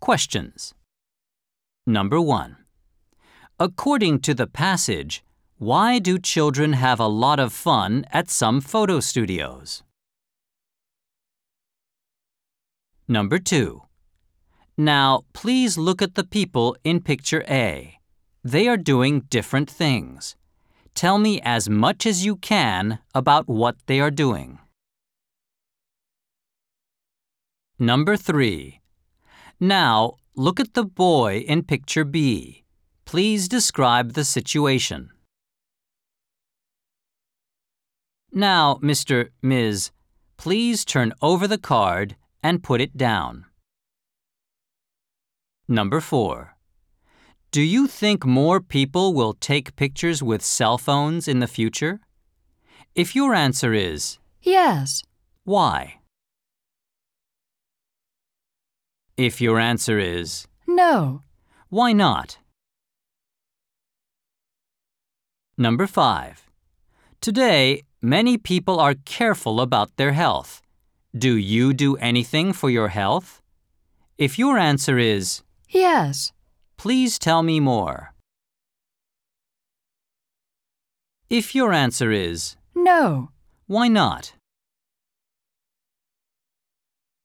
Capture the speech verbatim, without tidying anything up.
Questions. Number one. According to the passage, why do children have a lot of fun at some photo studios? Number two. Now, please look at the people in picture A. They are doing different things. Tell me as much as you can about what they are doing. Number three. Now, look at the boy in picture B. Please describe the situation. Now, Mister Miz, please turn over the card and put it down. Number four. Do you think more people will take pictures with cell phones in the future? If your answer is Yes. why? If your answer is No. why not? Number five. Today, many people are careful about their health. Do you do anything for your health? If your answer is Yes. please tell me more. If your answer is No. why not?